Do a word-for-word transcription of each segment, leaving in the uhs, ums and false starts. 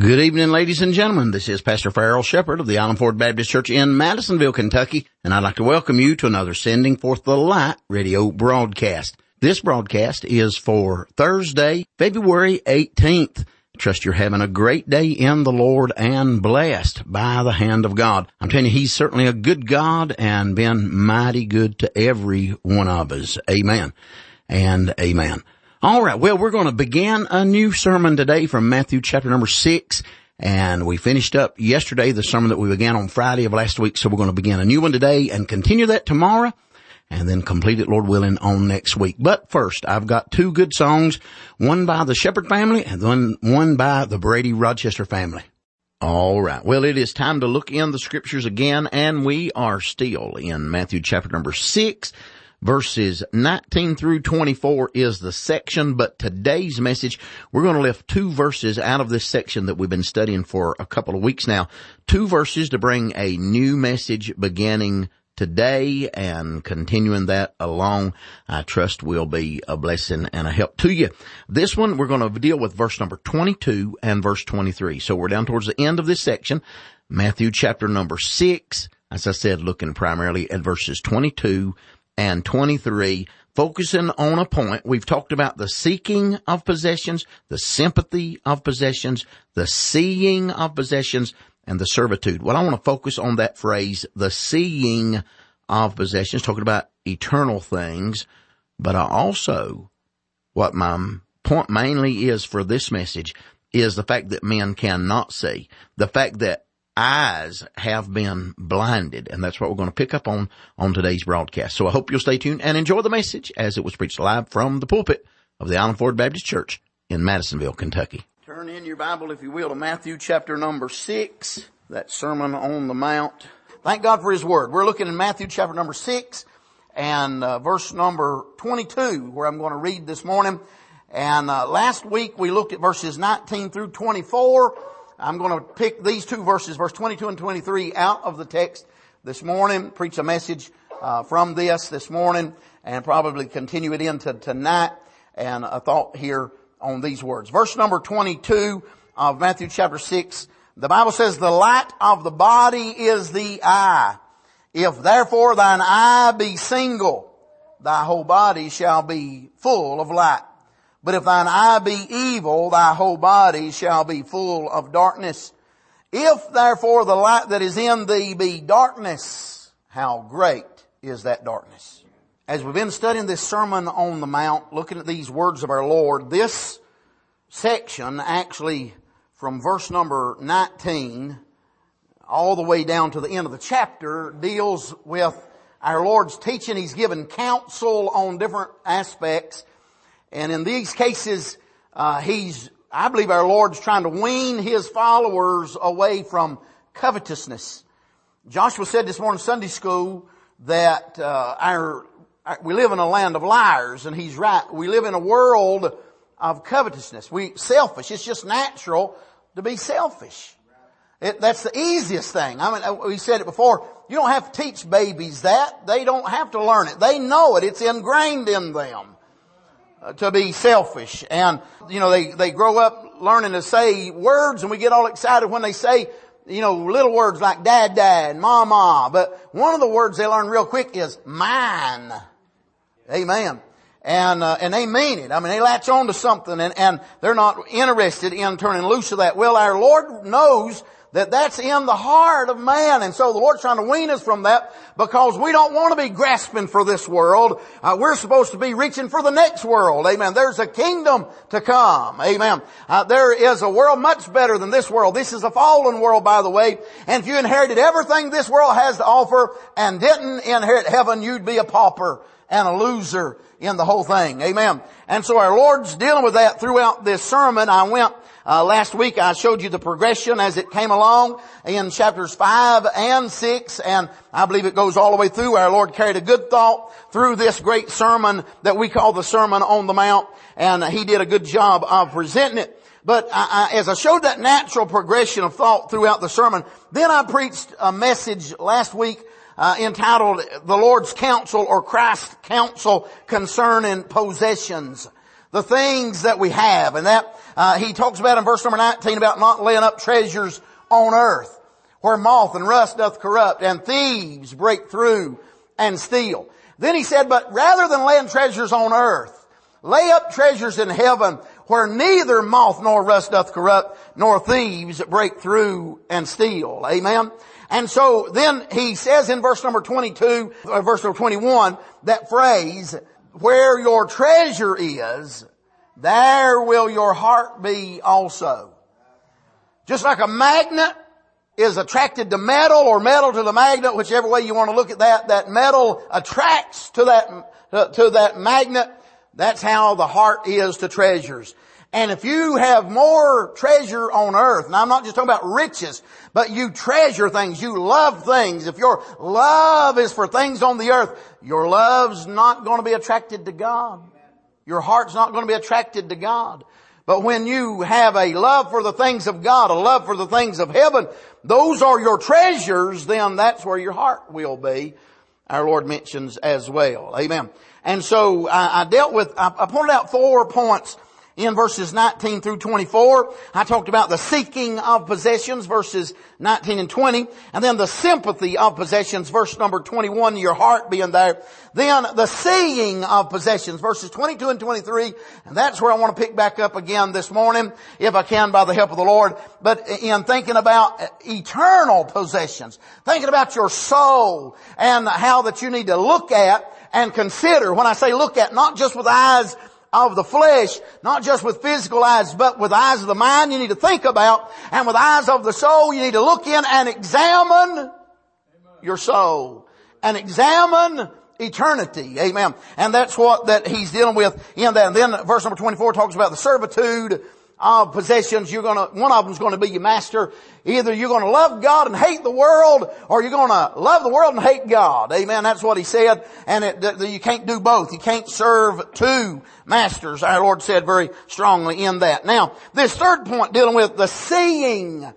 Good evening, ladies and gentlemen. This is Pastor Farrell Shepherd of the Island Ford Baptist Church in Madisonville, Kentucky, and I'd like to welcome you to another Sending Forth the Light radio broadcast. This broadcast is for Thursday, February eighteenth. I trust you're having a great day in the Lord and blessed by the hand of God. I'm telling you, He's certainly a good God and been mighty good to every one of us. Amen and amen. All right, well, we're going to begin a new sermon today from Matthew chapter number six, and we finished up yesterday the sermon that we began on Friday of last week, so we're going to begin a new one today and continue that tomorrow, and then complete it, Lord willing, on next week. But first, I've got two good songs, one by the Shepherd family and then one by the Brady Rochester family. All right, well, it is time to look in the scriptures again, and we are still in Matthew chapter number six. Verses nineteen through twenty-four is the section, but today's message, we're going to lift two verses out of this section that we've been studying for a couple of weeks now. Two verses to bring a new message beginning today and continuing that along. I trust will be a blessing and a help to you. This one, we're going to deal with verse number twenty-two and verse twenty-three. So we're down towards the end of this section, Matthew chapter number six. As I said, looking primarily at verses twenty-two and twenty-three, focusing on a point. We've talked about the seeking of possessions, the sympathy of possessions, the seeing of possessions, and the servitude. Well, I want to focus on that phrase, the seeing of possessions, talking about eternal things. But I also, what my point mainly is for this message is the fact that men cannot see, the fact that eyes have been blinded, and that's what we're going to pick up on on today's broadcast. So I hope you'll stay tuned and enjoy the message as it was preached live from the pulpit of the Island Ford Baptist Church in Madisonville, Kentucky. Turn in your Bible, if you will, to Matthew chapter number six, that Sermon on the Mount. Thank God for His Word. We're looking in Matthew chapter number six and uh, verse number twenty-two, where I'm going to read this morning. And uh, last week we looked at verses nineteen through twenty-four. I'm going to pick these two verses, verse twenty-two and twenty-three, out of the text this morning, preach a message uh, from this this morning, and probably continue it into tonight. And a thought here on these words. Verse number twenty-two of Matthew chapter six, the Bible says, "The light of the body is the eye. If therefore thine eye be single, thy whole body shall be full of light. But if thine eye be evil, thy whole body shall be full of darkness. If therefore the light that is in thee be darkness, how great is that darkness?" As we've been studying this Sermon on the Mount, looking at these words of our Lord, this section actually from verse number nineteen all the way down to the end of the chapter deals with our Lord's teaching. He's given counsel on different aspects. And in these cases, uh, he's, I believe our Lord's trying to wean His followers away from covetousness. Joshua said this morning in Sunday school that, uh, our, our, we live in a land of liars, and he's right. We live in a world of covetousness. We, selfish. It's just natural to be selfish. It, that's the easiest thing. I mean, we said it before. You don't have to teach babies that. They don't have to learn it. They know it. It's ingrained in them to be selfish. And, you know, they, they grow up learning to say words, and we get all excited when they say, you know, little words like dad, dad, mama. But one of the words they learn real quick is mine. Amen. And, uh, and they mean it. I mean, they latch on to something, and, and they're not interested in turning loose of that. Well, our Lord knows that that's in the heart of man. And so the Lord's trying to wean us from that, because we don't want to be grasping for this world. Uh, we're supposed to be reaching for the next world. Amen. There's a kingdom to come. Amen. Uh, there is a world much better than this world. This is a fallen world, by the way. And if you inherited everything this world has to offer and didn't inherit heaven, you'd be a pauper and a loser in the whole thing. Amen. And so our Lord's dealing with that throughout this sermon. I went Uh, last week I showed you the progression as it came along in chapters five and six, and I believe it goes all the way through. Our Lord carried a good thought through this great sermon that we call the Sermon on the Mount, and He did a good job of presenting it. But I, I, as I showed that natural progression of thought throughout the sermon, then I preached a message last week uh, entitled "The Lord's Counsel" or Christ's Counsel Concerning Possessions. the things that we have. And that, uh, he talks about in verse number nineteen about not laying up treasures on earth, where moth and rust doth corrupt, and thieves break through and steal. Then he said, but rather than laying treasures on earth, lay up treasures in heaven, where neither moth nor rust doth corrupt, nor thieves break through and steal. Amen. And so then he says in verse number twenty-two, or verse number twenty-one, that phrase, where your treasure is, there will your heart be also. Just like a magnet is attracted to metal, or metal to the magnet, whichever way you want to look at that, that metal attracts to that, to that magnet. That's how the heart is to treasures. And if you have more treasure on earth, and I'm not just talking about riches, but you treasure things, you love things. If your love is for things on the earth, your love's not going to be attracted to God. Your heart's not going to be attracted to God. But when you have a love for the things of God, a love for the things of heaven, those are your treasures, then that's where your heart will be. Our Lord mentions as well. Amen. And so I, I dealt with, I, I pointed out four points in verses nineteen through twenty-four. I talked about the seeking of possessions, verses nineteen and twenty. And then the sympathy of possessions, verse number twenty-one, your heart being there. Then the seeing of possessions, verses twenty-two and twenty-three. And that's where I want to pick back up again this morning, if I can by the help of the Lord. But in thinking about eternal possessions, thinking about your soul and how that you need to look at and consider. When I say look at, not just with eyes of the flesh, not just with physical eyes, but with eyes of the mind, you need to think about, and with eyes of the soul, you need to look in and examine your soul and examine eternity. Amen. And that's what that he's dealing with in that. And then verse number twenty-four talks about the servitude of possessions. You're gonna, one of them's gonna be your master. Either you're gonna love God and hate the world, or you're gonna love the world and hate God. Amen. That's what he said. And it, that you can't do both. You can't serve two masters. Our Lord said very strongly in that. Now, this third point dealing with the seeing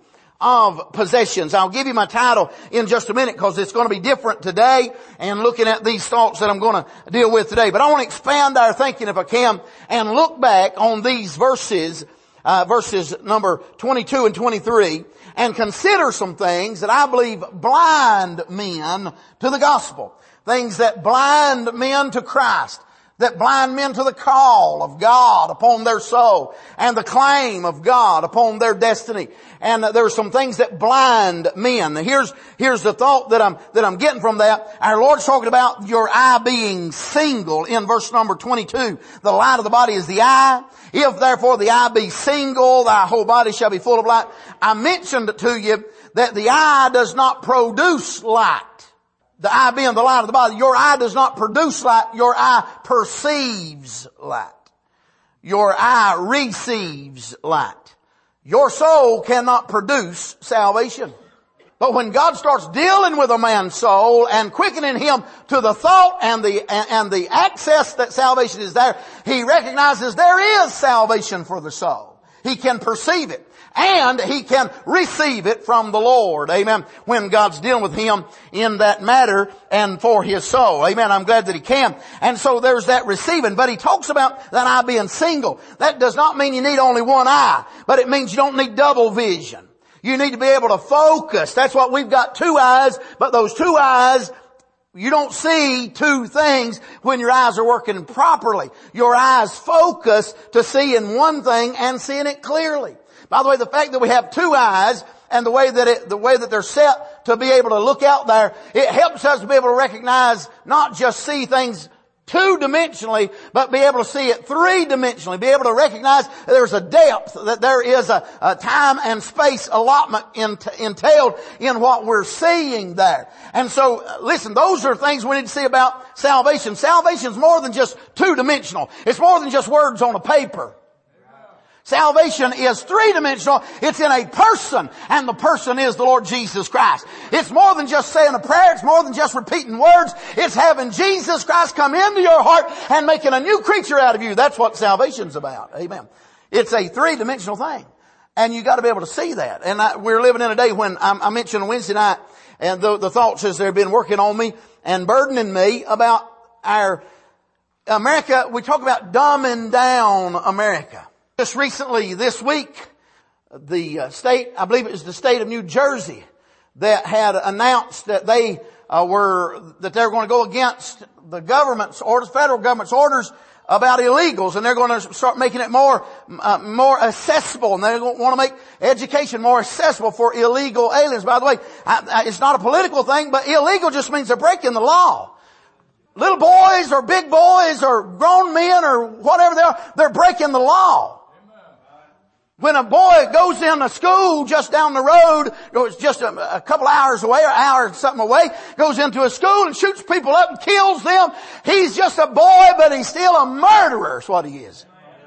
of possessions. I'll give you my title in just a minute because it's going to be different today and looking at these thoughts that I'm going to deal with today. But I want to expand our thinking if I can and look back on these verses, uh, verses number twenty-two and twenty-three, and consider some things that I believe blind men to the gospel. Things that blind men to Christ. That blind men to the call of God upon their soul and the claim of God upon their destiny. And there are some things that blind men. Here's, here's the thought that I'm, that I'm getting from that. Our Lord's talking about your eye being single in verse number twenty-two. The light of the body is the eye. If therefore the eye be single, thy whole body shall be full of light. I mentioned to you that the eye does not produce light. The eye being the light of the body. Your eye does not produce light. Your eye perceives light. Your eye receives light. Your soul cannot produce salvation. But when God starts dealing with a man's soul and quickening him to the thought and the, and, and the access that salvation is there, he recognizes there is salvation for the soul. He can perceive it. And he can receive it from the Lord. Amen. When God's dealing with him in that matter and for his soul. Amen. I'm glad that he can. And so there's that receiving. But he talks about that eye being single. That does not mean you need only one eye. But it means you don't need double vision. You need to be able to focus. That's what we've got, two eyes. But those two eyes, you don't see two things when your eyes are working properly. Your eyes focus to see in one thing and seeing it clearly. By the way, the fact that we have two eyes and the way that it, the way that they're set to be able to look out there, it helps us to be able to recognize, not just see things two-dimensionally, but be able to see it three-dimensionally. Be able to recognize that there's a depth, that there is a, a time and space allotment entailed in what we're seeing there. And so, listen, those are things we need to see about salvation. Salvation is more than just two-dimensional. It's more than just words on a paper. Salvation is three-dimensional. It's in a person, and the person is the Lord Jesus Christ. It's more than just saying a prayer. It's more than just repeating words. It's having Jesus Christ come into your heart and making a new creature out of you. That's what salvation's about. Amen. It's a three-dimensional thing, and you got to be able to see that. And I, we're living in a day when I, I mentioned Wednesday night, and the, the thoughts as they've been working on me and burdening me about our America, we talk about dumbing down America. Just recently, this week, the state, I believe it was the state of New Jersey, that had announced that they uh, were, that they were going to go against the government's orders, federal government's orders about illegals, and they're going to start making it more, uh, more accessible, and they want to make education more accessible for illegal aliens. By the way, I, I, it's not a political thing, but illegal just means they're breaking the law. Little boys or big boys or grown men or whatever they are, they're breaking the law. When a boy goes into school just down the road, goes just a, a couple hours away or an hour or something away, goes into a school and shoots people up and kills them, he's just a boy, but he's still a murderer is what he is.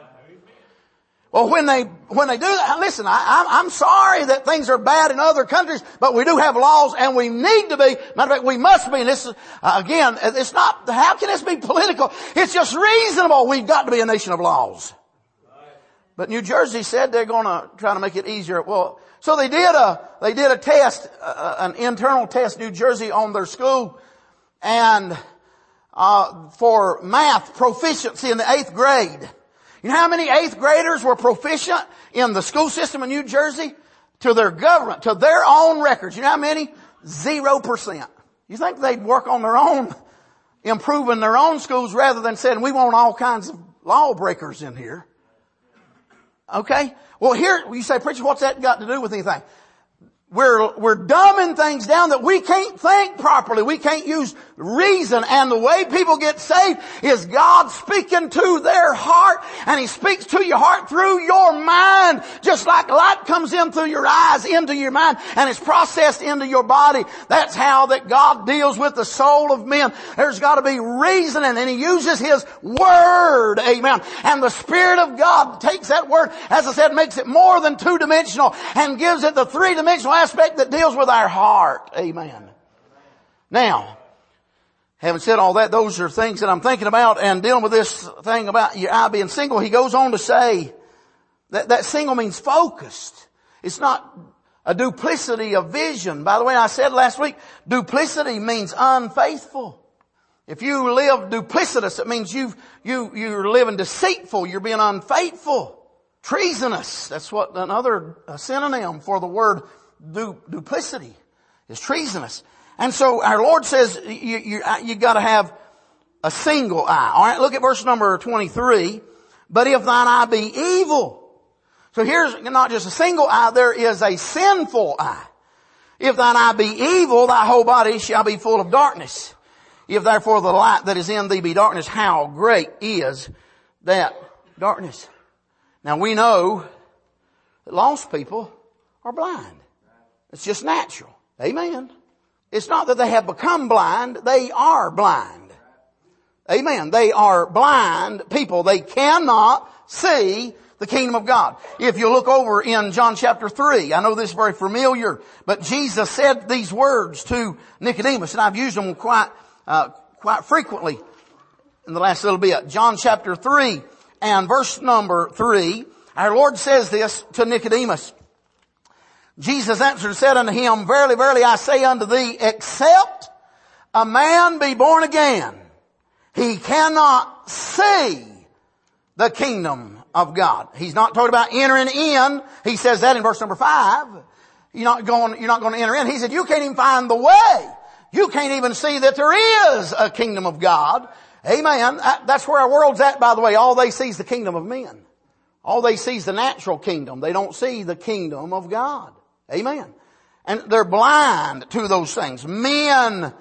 Well, when they, when they do that, listen, I, I'm sorry that things are bad in other countries, but we do have laws and we need to be, matter of fact, we must be, and this is, uh, again, it's not, how can this be political? It's just reasonable. We've got to be a nation of laws. But New Jersey said they're going to try to make it easier. Well, so they did a, they did a test, uh, an internal test, New Jersey, on their school, and, uh, for math proficiency in the eighth grade. You know how many eighth graders were proficient in the school system in New Jersey? To their government, to their own records. You know how many? Zero percent. You think they'd work on their own, improving their own schools rather than saying, we want all kinds of lawbreakers in here. Okay? Well, here, you say, preacher, what's that got to do with anything? We're, we're dumbing things down that we can't think properly. We can't use reason. And the way people get saved is God speaking to their heart. And He speaks to your heart through your mind. Just like light comes in through your eyes, into your mind, and it's processed into your body. That's how that God deals with the soul of men. There's got to be reasoning, and He uses His Word. Amen. And the Spirit of God takes that Word, as I said, makes it more than two-dimensional and gives it the three-dimensional aspect that deals with our heart. Amen. Now, having said all that, those are things that I'm thinking about, and dealing with this thing about your eye being single, he goes on to say that that single means focused. It's not a duplicity of vision. By the way, I said last week, duplicity means unfaithful. If you live duplicitous, it means you've, you, you're living deceitful. You're being unfaithful. Treasonous. That's what another synonym for the word Du, duplicity is treasonous. And so our Lord says you, you, you got to have a single eye. All right, look at verse number twenty-three. But if thine eye be evil. So here's not just a single eye, there is a sinful eye. If thine eye be evil, thy whole body shall be full of darkness. If therefore the light that is in thee be darkness, how great is that darkness? Now we know that lost people are blind. It's just natural. Amen. It's not that they have become blind. They are blind. Amen. They are blind people. They cannot see the kingdom of God. If you look over in John chapter three, I know this is very familiar, but Jesus said these words to Nicodemus, and I've used them quite, uh, quite frequently in the last little bit. John chapter three and verse number three, our Lord says this to Nicodemus. Jesus answered and said unto him, Verily, verily, I say unto thee, except a man be born again, he cannot see the kingdom of God. He's not talking about entering in. He says that in verse number five. You're not going, you're not going to enter in. He said, you can't even find the way. You can't even see that there is a kingdom of God. Amen. That's where our world's at, by the way. All they see is the kingdom of men. All they see is the natural kingdom. They don't see the kingdom of God. Amen. And they're blind to those things. Men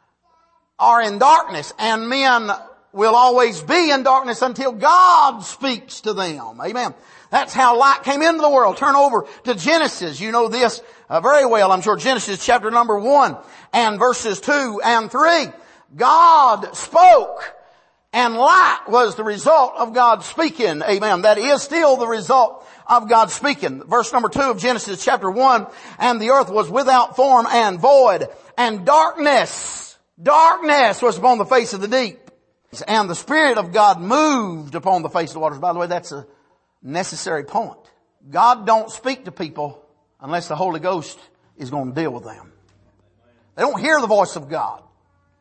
are in darkness, and men will always be in darkness until God speaks to them. Amen. That's how light came into the world. Turn over to Genesis. You know this uh, very well, I'm sure. Genesis chapter number one and verses two and three. God spoke, and light was the result of God speaking. Amen. That is still the result of God speaking. Verse number two of Genesis chapter one, and the earth was without form and void, and darkness, darkness was upon the face of the deep. And the Spirit of God moved upon the face of the waters. By the way, that's a necessary point. God don't speak to people unless the Holy Ghost is going to deal with them. They don't hear the voice of God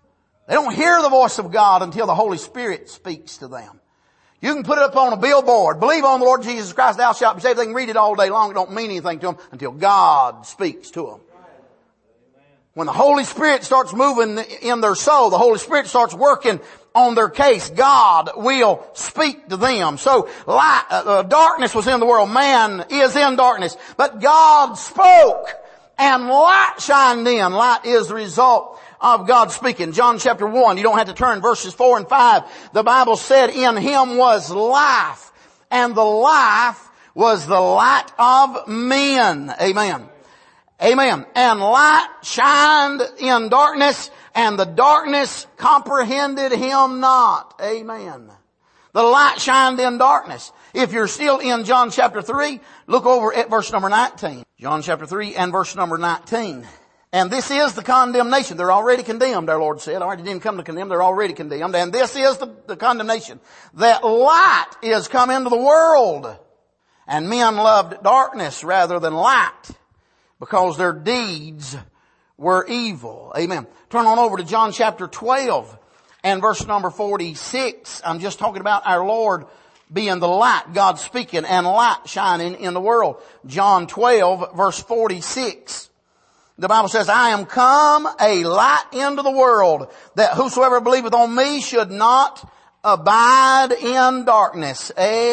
They don't hear the voice of God until the Holy Spirit speaks to them. You can put it up on a billboard. Believe on the Lord Jesus Christ, thou shalt be saved. They can read it all day long. It don't mean anything to them until God speaks to them. When the Holy Spirit starts moving in their soul, the Holy Spirit starts working on their case, God will speak to them. So light, uh, darkness was in the world. Man is in darkness. But God spoke and light shined in. Light is the result of God speaking. John chapter one, you don't have to turn, verses four and five. The Bible said, in Him was life, and the life was the light of men. Amen. Amen. And light shined in darkness, and the darkness comprehended Him not. Amen. The light shined in darkness. If you're still in John chapter three, look over at verse number nineteen. John chapter three and verse number nineteen. And this is the condemnation. They're already condemned, our Lord said. I already didn't come to condemn. They're already condemned. And this is the, the condemnation. That light is come into the world. And men loved darkness rather than light, because their deeds were evil. Amen. Turn on over to John chapter twelve and verse number forty-six. I'm just talking about our Lord being the light, God speaking, and light shining in the world. John twelve verse forty-six. The Bible says, I am come a light into the world, that whosoever believeth on me should not abide in darkness.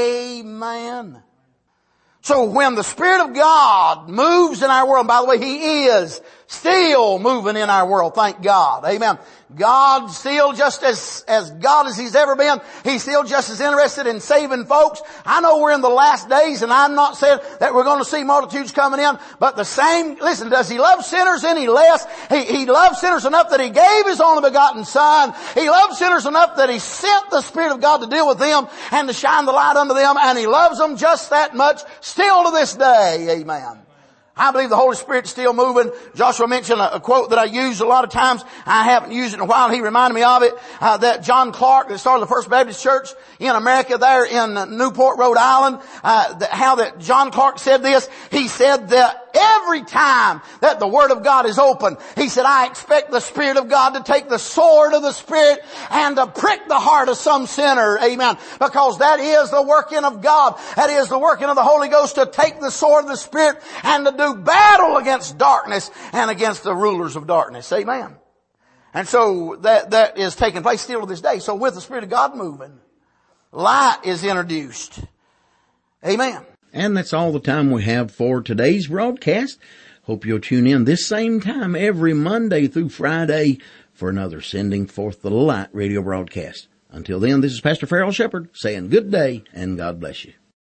Amen. So when the Spirit of God moves in our world, by the way, He is still moving in our world, thank God. Amen. God still just as, as God as He's ever been. He's still just as interested in saving folks. I know we're in the last days, and I'm not saying that we're going to see multitudes coming in, but the same, listen, does He love sinners any less? He, He loves sinners enough that He gave His only begotten Son. He loves sinners enough that He sent the Spirit of God to deal with them and to shine the light unto them, and He loves them just that much still to this day. Amen. I believe the Holy Spirit's still moving. Joshua mentioned a, a quote that I use a lot of times. I haven't used it in a while. He reminded me of it. Uh, that John Clark, that started the First Baptist Church in America there in Newport, Rhode Island, uh, that, how that John Clark said this. He said that every time that the Word of God is open, he said, I expect the Spirit of God to take the sword of the Spirit and to prick the heart of some sinner. Amen. Because that is the working of God. That is the working of the Holy Ghost, to take the sword of the Spirit and to do battle against darkness and against the rulers of darkness. Amen. And so that, that is taking place still to this day. So with the Spirit of God moving, light is introduced. Amen. And that's all the time we have for today's broadcast. Hope you'll tune in this same time every Monday through Friday for another Sending Forth the Light radio broadcast. Until then, this is Pastor Farrell Shepherd saying good day and God bless you.